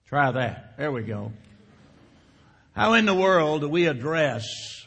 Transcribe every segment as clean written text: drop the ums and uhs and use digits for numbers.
Try that. There we go. How in the world do we address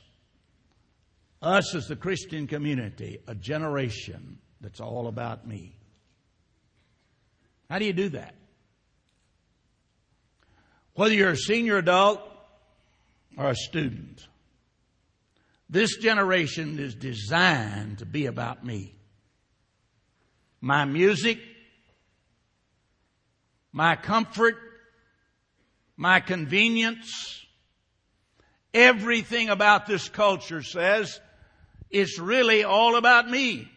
us as the Christian community, a generation that's all about me? How do you do that? Whether you're a senior adult or a student, this generation is designed to be about me. My music, my comfort, my convenience, everything about this culture says it's really all about me.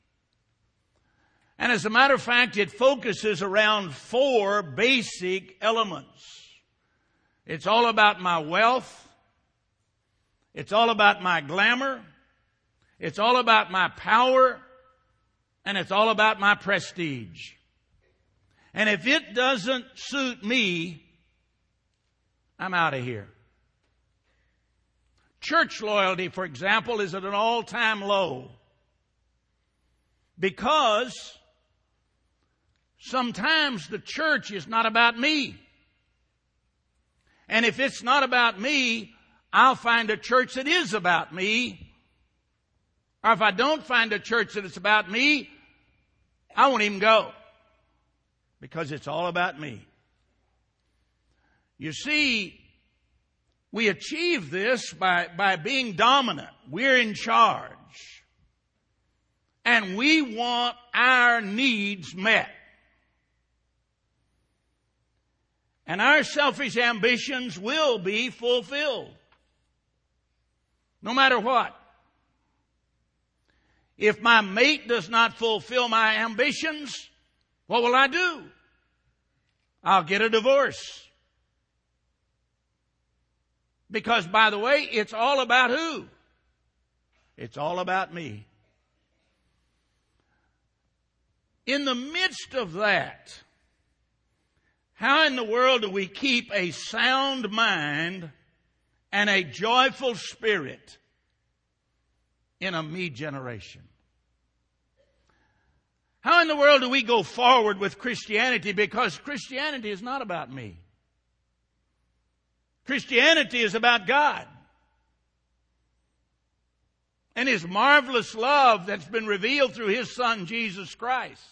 And as a matter of fact, it focuses around 4 basic elements. It's all about my wealth. It's all about my glamour. It's all about my power. And it's all about my prestige. And if it doesn't suit me, I'm out of here. Church loyalty, for example, is at an all-time low. Because sometimes the church is not about me. And if it's not about me, I'll find a church that is about me. Or if I don't find a church that is about me, I won't even go. Because it's all about me. You see, we achieve this by being dominant. We're in charge. And we want our needs met. And our selfish ambitions will be fulfilled. No matter what. If my mate does not fulfill my ambitions, what will I do? I'll get a divorce. Because, by the way, it's all about who? It's all about me. In the midst of that, how in the world do we keep a sound mind and a joyful spirit in a me generation? How in the world do we go forward with Christianity? Because Christianity is not about me. Christianity is about God. And His marvelous love that's been revealed through His Son, Jesus Christ.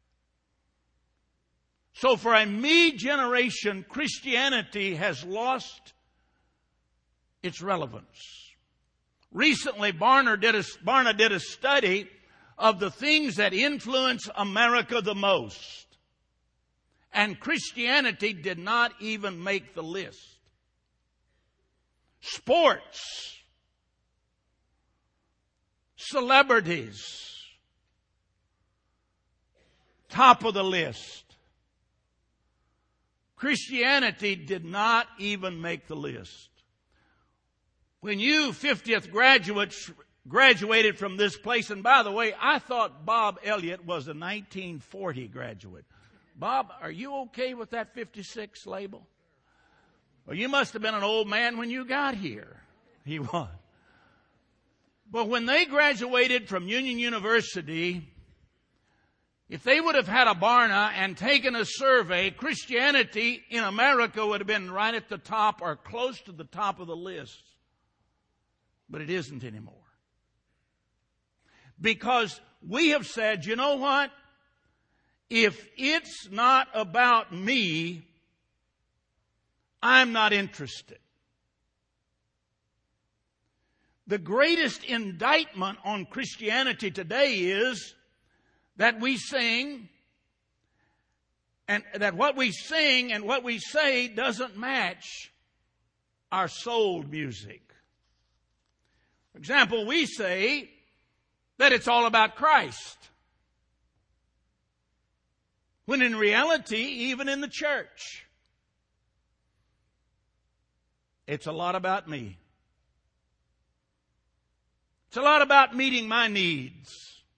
So for a me generation, Christianity has lost its relevance. Recently, Barna did a study of the things that influence America the most. And Christianity did not even make the list. Sports, celebrities, top of the list. Christianity did not even make the list. When you 50th graduates graduated from this place, and by the way, I thought Bob Elliott was a 1940 graduate. Bob, are you okay with that 56 label? Well, you must have been an old man when you got here. He was. But when they graduated from Union University, if they would have had a Barna and taken a survey, Christianity in America would have been right at the top or close to the top of the list. But it isn't anymore. Because we have said, you know what? If it's not about me, I'm not interested. The greatest indictment on Christianity today is that we sing, and that what we sing and what we say doesn't match our soul music. For example, we say that it's all about Christ. When in reality, even in the church, it's a lot about me. It's a lot about meeting my needs.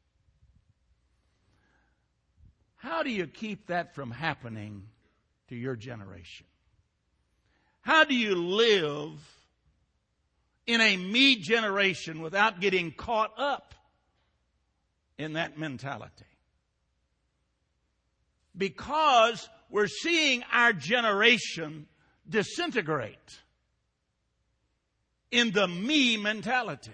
How do you keep that from happening to your generation? How do you live in a me generation without getting caught up in that mentality? because we're seeing our generation disintegrate in the me mentality.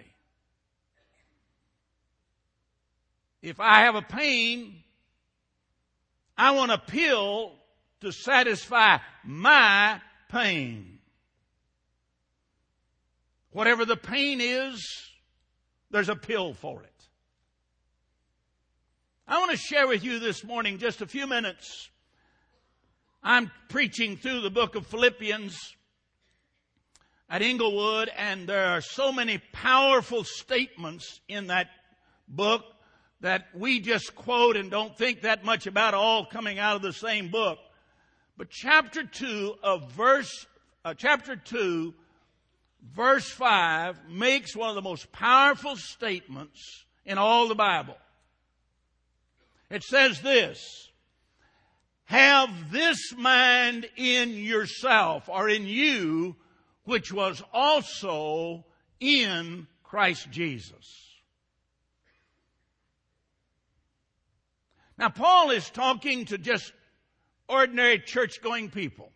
If I have a pain, I want a pill to satisfy my pain. Whatever the pain is, there's a pill for it. I want to share with you this morning, just a few minutes. I'm preaching through the book of Philippians at Inglewood, and there are so many powerful statements in that book that we just quote and don't think that much about, all coming out of the same book. But chapter 2, verse 5 makes one of the most powerful statements in all the Bible. It says this: have this mind in yourself, or in you, which was also in Christ Jesus. Now, Paul is talking to just ordinary church-going people.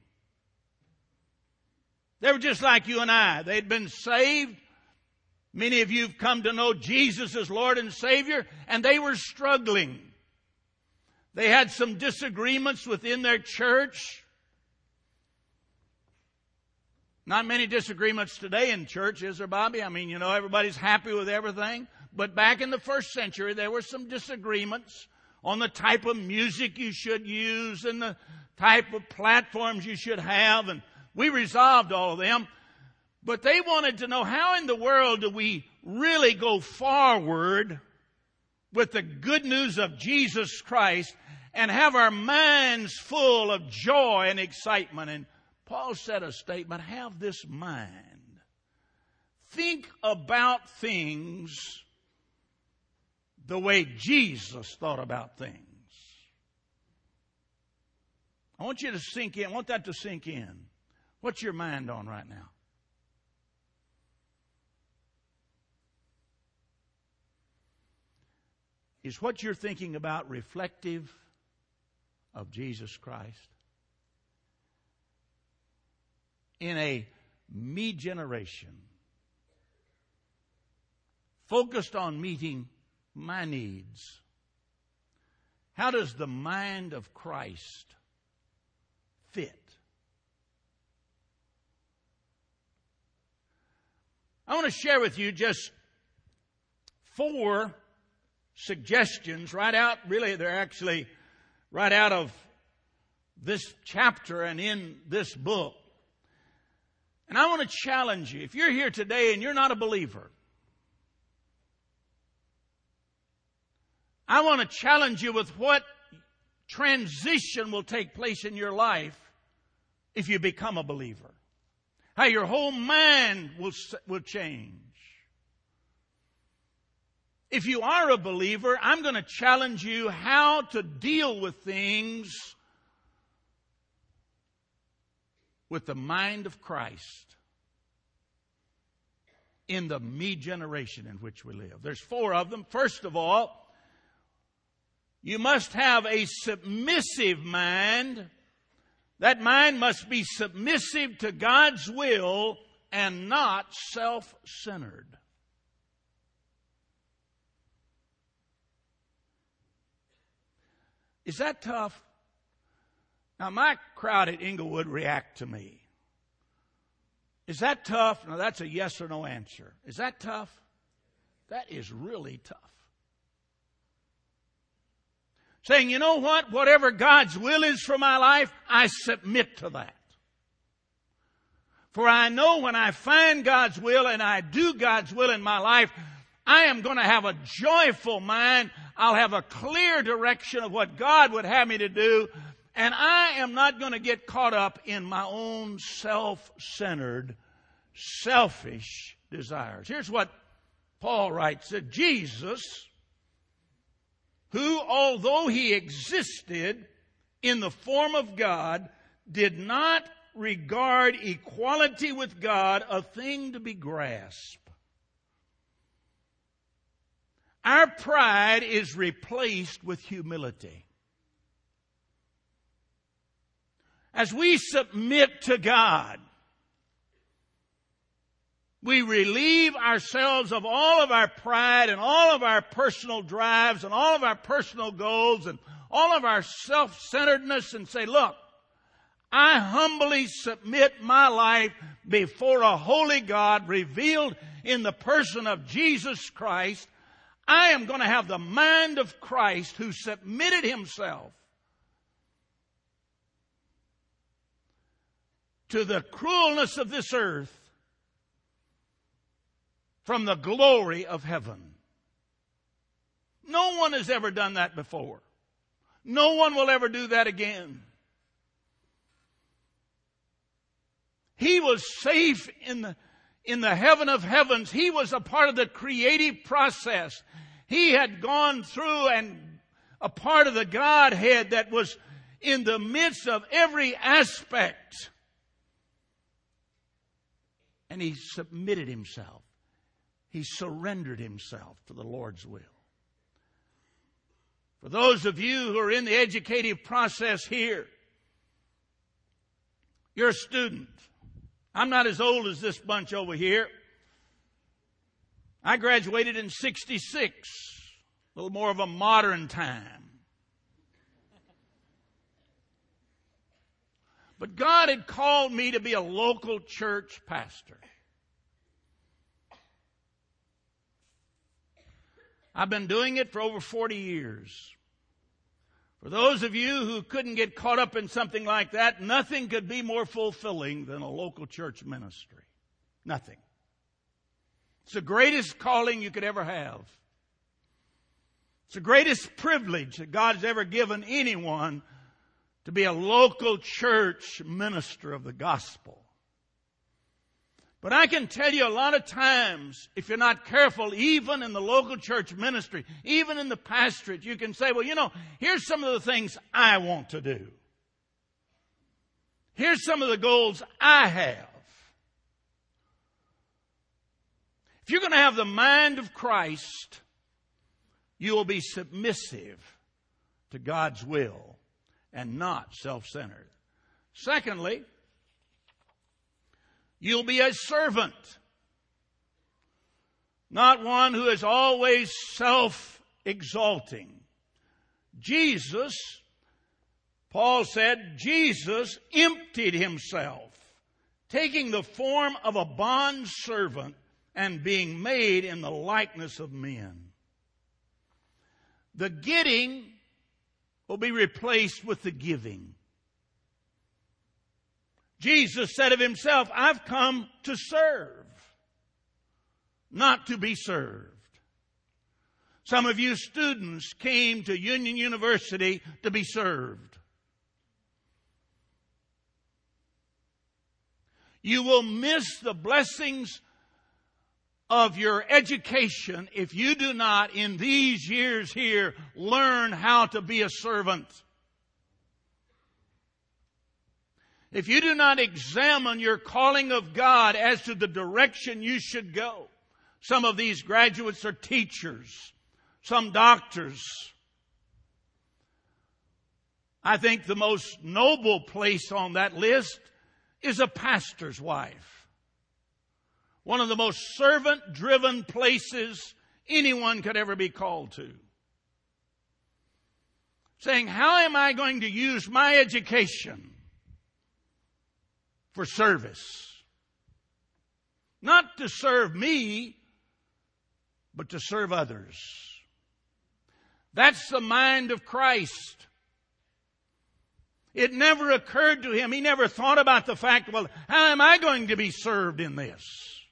They were just like you and I. They'd been saved. Many of you have come to know Jesus as Lord and Savior, and they were struggling. They had some disagreements within their church. Not many disagreements today in church, is there, Bobby? I mean, everybody's happy with everything. But back in the first century, there were some disagreements on the type of music you should use and the type of platforms you should have. And we resolved all of them. But they wanted to know, how in the world do we really go forward with the good news of Jesus Christ and have our minds full of joy and excitement? And Paul said a statement: have this mind. Think about things the way Jesus thought about things. I want you to sink in. I want that to sink in. What's your mind on right now? Is what you're thinking about reflective of Jesus Christ? In a me generation, focused on meeting my needs, how does the mind of Christ fit? I want to share with you just 4 suggestions right out. Really, they're actually right out of this chapter and in this book. And I want to challenge you. If you're here today and you're not a believer, I want to challenge you with what transition will take place in your life if you become a believer. How your whole mind will change. If you are a believer, I'm going to challenge you how to deal with things with the mind of Christ in the me generation in which we live. There's 4 of them. First of all, you must have a submissive mind. That mind must be submissive to God's will and not self-centered. Is that tough? Now, my crowd at Inglewood react to me. Is that tough? Now, that's a yes or no answer. Is that tough? That is really tough. Saying, you know what? Whatever God's will is for my life, I submit to that. For I know when I find God's will and I do God's will in my life, I am going to have a joyful mind. I'll have a clear direction of what God would have me to do. And I am not going to get caught up in my own self-centered, selfish desires. Here's what Paul writes, that Jesus, who, although he existed in the form of God, did not regard equality with God a thing to be grasped. Our pride is replaced with humility. as we submit to God, we relieve ourselves of all of our pride and all of our personal drives and all of our personal goals and all of our self-centeredness and say, look, I humbly submit my life before a holy God revealed in the person of Jesus Christ. I am going to have the mind of Christ who submitted himself to the cruelness of this earth from the glory of heaven. No one has ever done that before. No one will ever do that again. He was safe in the heaven of heavens. He was a part of the creative process. He had gone through and a part of the Godhead that was in the midst of every aspect. And he submitted himself. He surrendered himself to the Lord's will. For those of you who are in the educative process here, you're a student. I'm not as old as this bunch over here. I graduated in 66, a little more of a modern time. But God had called me to be a local church pastor. I've been doing it for over 40 years. For those of you who couldn't get caught up in something like that, nothing could be more fulfilling than a local church ministry. Nothing. It's the greatest calling you could ever have. It's the greatest privilege that God has ever given anyone, to be a local church minister of the gospel. But I can tell you a lot of times, if you're not careful, even in the local church ministry, even in the pastorate, you can say, well, here's some of the things I want to do. Here's some of the goals I have. If you're going to have the mind of Christ, you will be submissive to God's will and not self-centered. Secondly, you'll be a servant, not one who is always self-exalting. Jesus, Paul said, Jesus emptied himself, taking the form of a bondservant and being made in the likeness of men. The getting will be replaced with the giving. Jesus said of himself, I've come to serve, not to be served. Some of you students came to Union University to be served. You will miss the blessings of your education if you do not, in these years here, learn how to be a servant. If you do not examine your calling of God as to the direction you should go. Some of these graduates are teachers, some doctors. I think the most noble place on that list is a pastor's wife. One of the most servant-driven places anyone could ever be called to. Saying, how am I going to use my education for service? Not to serve me, but to serve others. That's the mind of Christ. It never occurred to him. He never thought about the fact, well, how am I going to be served in this?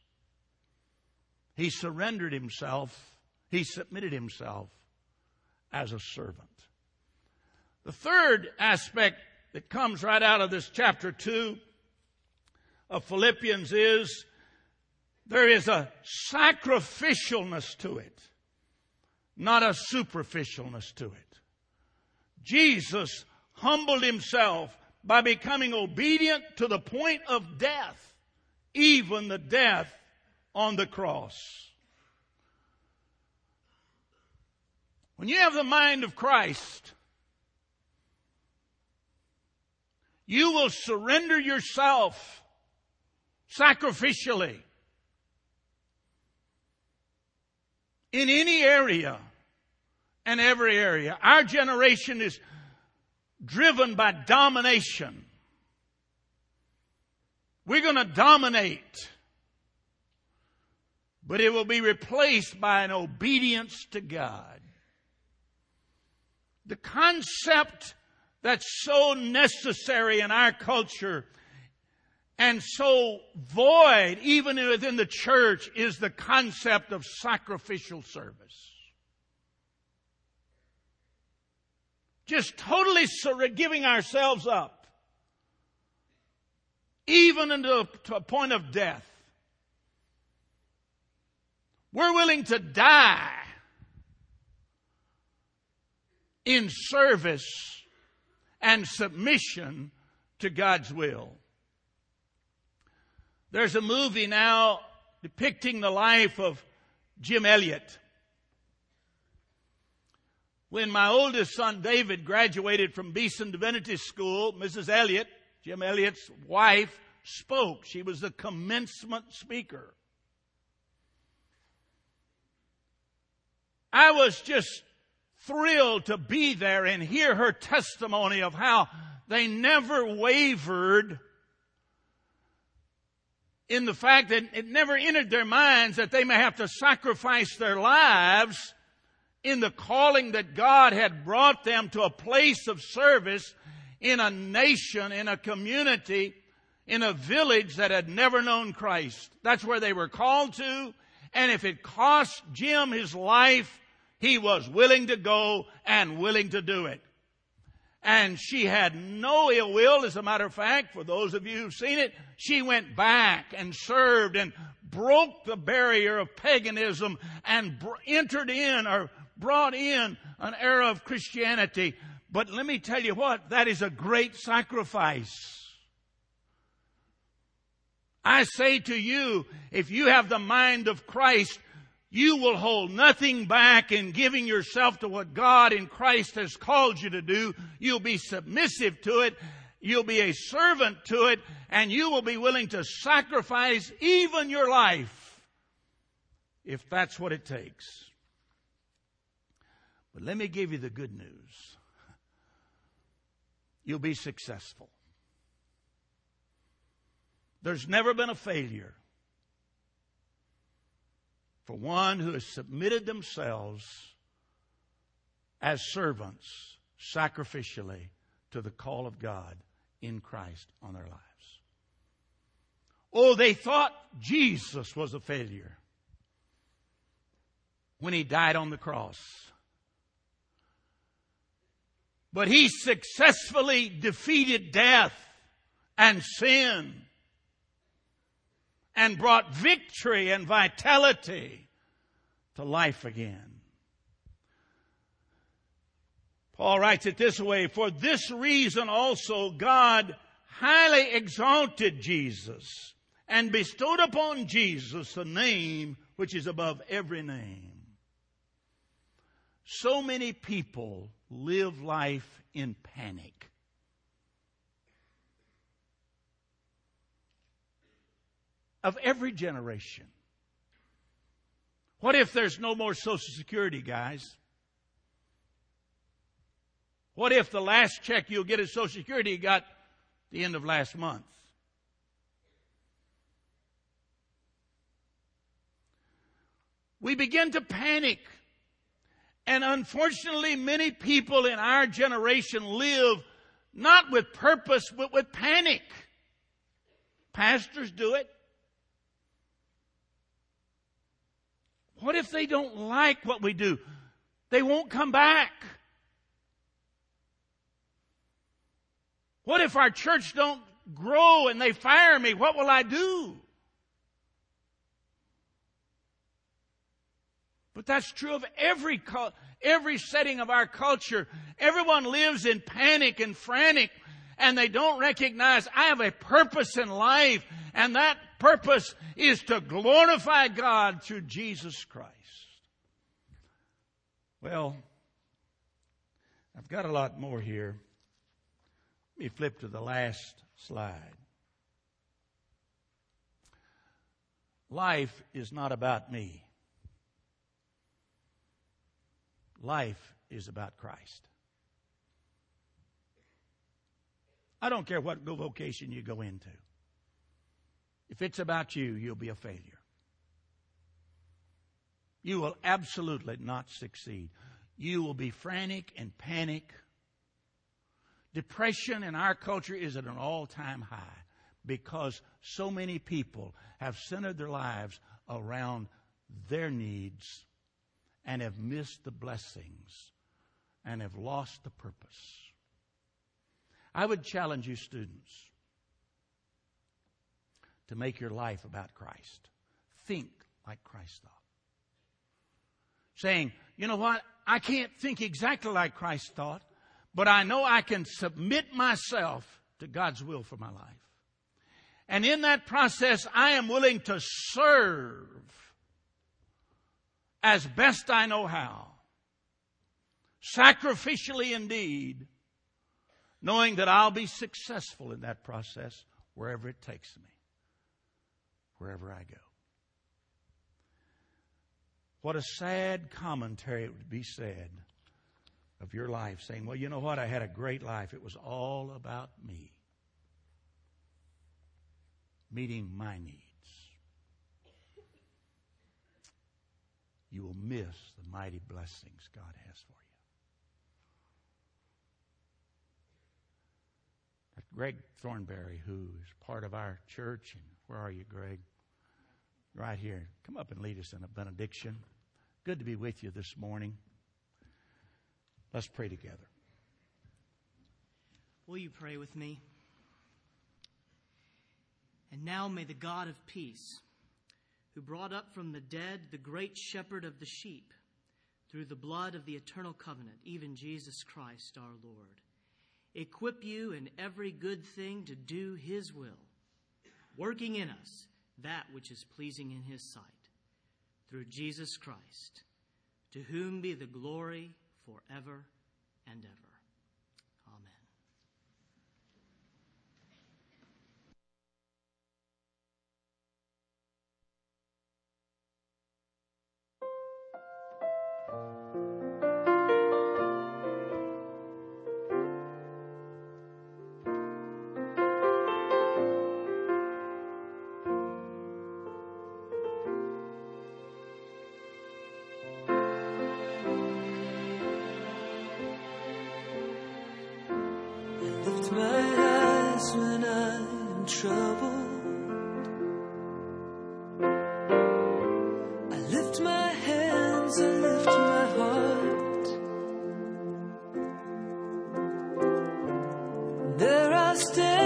He surrendered himself. He submitted himself as a servant. The third aspect that comes right out of this chapter 2 of Philippians is there is a sacrificialness to it, not a superficialness to it. Jesus humbled himself by becoming obedient to the point of death, even the death on the cross. When you have the mind of Christ, you will surrender yourself sacrificially in any area and every area. Our generation is driven by domination. We're going to dominate, but it will be replaced by an obedience to God. The concept that's so necessary in our culture and so void even within the church is the concept of sacrificial service. Just totally giving ourselves up, even to a point of death. We're willing to die in service and submission to God's will. There's a movie now depicting the life of Jim Elliot. When my oldest son David graduated from Beeson Divinity School, Mrs. Elliot, Jim Elliot's wife, spoke. She was the commencement speaker. I was just thrilled to be there and hear her testimony of how they never wavered in the fact that it never entered their minds that they may have to sacrifice their lives in the calling that God had brought them to a place of service in a nation, in a community, in a village that had never known Christ. That's where they were called to. And if it cost Jim his life, he was willing to go and willing to do it. And she had no ill will. As a matter of fact, for those of you who've seen it, she went back and served and broke the barrier of paganism and entered in or brought in an era of Christianity. But let me tell you what, that is a great sacrifice. I say to you, if you have the mind of Christ, you will hold nothing back in giving yourself to what God in Christ has called you to do. You'll be submissive to it. You'll be a servant to it. And you will be willing to sacrifice even your life if that's what it takes. But let me give you the good news. You'll be successful. There's never been a failure for one who has submitted themselves as servants sacrificially to the call of God in Christ on their lives. Oh, they thought Jesus was a failure when He died on the cross. But He successfully defeated death and sin and brought victory and vitality to life again. Paul writes it this way, for this reason also God highly exalted Jesus and bestowed upon Jesus the name which is above every name. So many people live life in panic. Of every generation. What if there's no more Social Security, guys? What if the last check you'll get at Social Security you got the end of last month? We begin to panic. And unfortunately, many people in our generation live not with purpose, but with panic. Pastors do it. What if they don't like what we do? They won't come back. What if our church don't grow and they fire me? What will I do? But that's true of every setting of our culture. Everyone lives in panic and frantic, and they don't recognize I have a purpose in life, and that purpose is to glorify God through Jesus Christ. Well, I've got a lot more here. Let me me flip to the last slide. Life is not about me. Life is about Christ. I don't care what vocation you go into. If it's about you, you'll be a failure. You will absolutely not succeed. You will be frantic and panic. Depression in our culture is at an all-time high because so many people have centered their lives around their needs and have missed the blessings and have lost the purpose. I would challenge you, students, to make your life about Christ. Think like Christ thought. Saying, you know what? I can't think exactly like Christ thought, but I know I can submit myself to God's will for my life. And in that process, I am willing to serve as best I know how. Sacrificially indeed, knowing that I'll be successful in that process wherever it takes me, wherever I go. What a sad commentary it would be said of your life, saying, well, you know what? I had a great life. It was all about me, meeting my needs. You will miss the mighty blessings God has for you. That Greg Thornberry, who is part of our church, and where are you, Greg? Right here. Come up and lead us in a benediction. Good to be with you this morning. Let's pray together. Will you pray with me? And now may the God of peace, who brought up from the dead the great shepherd of the sheep, through the blood of the eternal covenant, even Jesus Christ our Lord, equip you in every good thing to do his will, working in us that which is pleasing in his sight, through Jesus Christ, to whom be the glory forever and ever. Lift my eyes when I am troubled. I lift my hands, I lift my heart. There I stand.